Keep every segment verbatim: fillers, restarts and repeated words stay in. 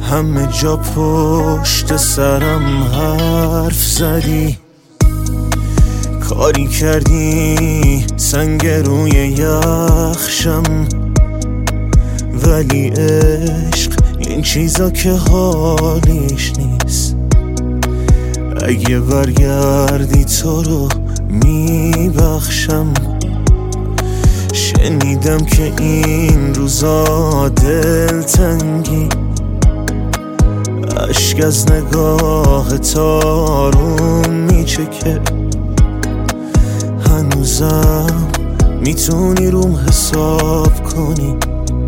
همه جا پشت سرم حرف زدی، کاری کردی سنگ روی یخشم، ولی عشق این چیزا که حالیش نیست. اگه برگردی تو رو میبخشم. شنیدم که این روزا دلتنگی، اشک از نگاه تارون میچکه. هنوزم میتونی روم حساب کنی.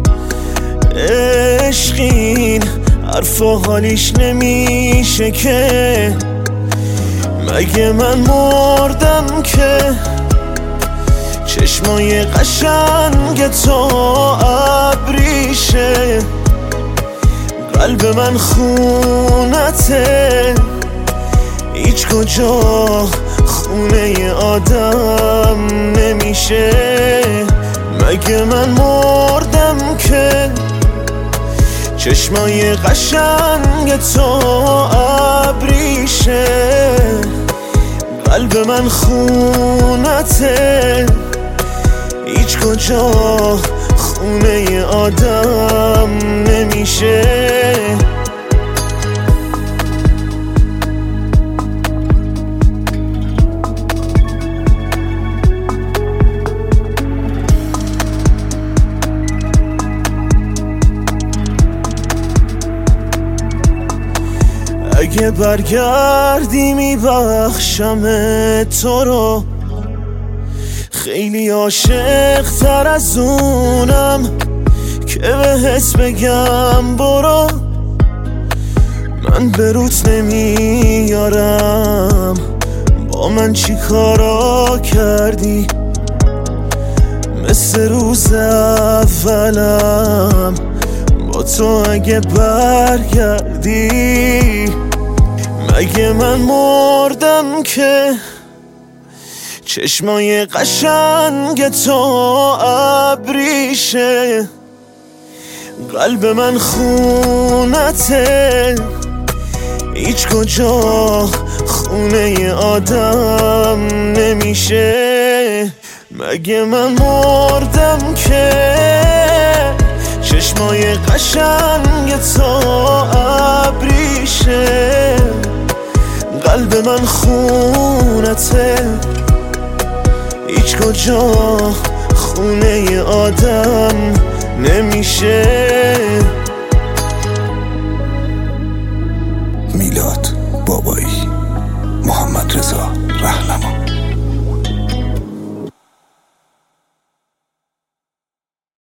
عشقین حرفا حالیش نمیشه که، مگه من مردم که چشمای قشنگ تو ابریشه. قلب من خونته، هیچ کجا خونه آدم نمیشه. مگه من مردم که چشمای قشنگ تو ابریشه. قلب من خونته، هیچ کجا خونه آدم نمیشه. اگه برگردی میبخشم تو رو، خیلی عاشق تر از اونم که بهت بگم برو. من به روت نمیارم، با من چی کارا کردی؟ مثل روز اولم با تو اگه برگردی. مگه من مردم که چشمای قشنگ تو ابریشه. قلب من خونته، هیچ کجا خونه آدم نمیشه. مگه من مردم که چشمای قشنگ تو ابریشه. قلب من خونته، هیچ کجا خونه آدم نمیشه.